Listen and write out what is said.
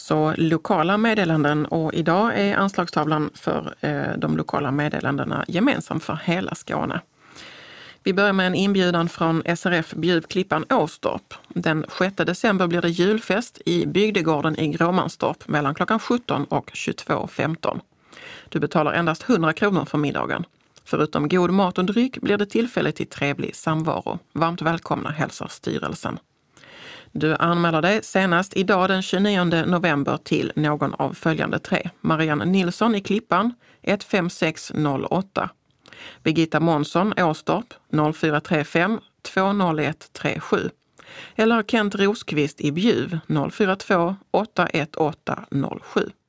alltså lokala meddelanden, och idag är anslagstavlan för de lokala meddelandena gemensam för hela Skåne. Vi börjar med en inbjudan från SRF Bjuvklippan Åstorp. Den 6 december blir det julfest i bygdegården i Gråmanstorp mellan klockan 17 och 22.15. Du betalar endast 100 kronor för middagen. Förutom god mat och dryck blir det tillfälle till trevlig samvaro. Varmt välkomna, hälsar styrelsen. Du anmäler dig senast idag den 29 november till någon av följande 3. Marianne Nilsson i Klippan 15608. Birgitta Månsson Åstorp 0435 20137. Eller Kent Rosqvist i Bjuv 042 81807.